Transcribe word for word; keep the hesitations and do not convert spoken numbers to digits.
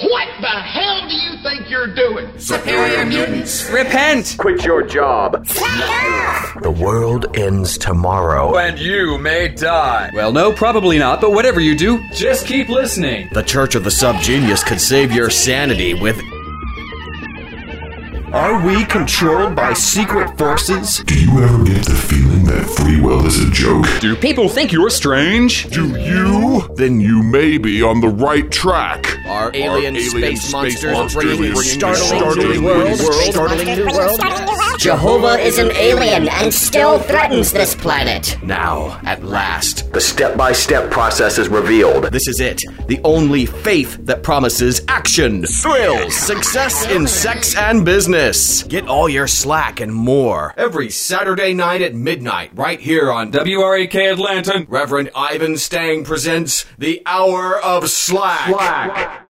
What the hell do you think you're doing? Superior mutants. Repent! Quit your job. The world ends tomorrow. And you may die. Well, no, probably not, but whatever you do, Just keep listening. The Church of the Subgenius could save your sanity with... Are we controlled by secret forces? Do you ever get the feeling that free will is a joke? Do people think you're strange? Do you? Then you may be on the right track. Are alien, Are alien space, space monsters, monsters bringing, bringing startling, startling new new worlds? worlds? Startling new worlds? Jehovah is an alien and still threatens this planet. Now, at last, the step-by-step process is revealed. This is it. The only faith that promises action, thrills, success in sex and business. Get all your slack and more every Saturday night at midnight, right here on W R A K Atlanta. Reverend Ivan Stang presents The Hour of Slack. Slack.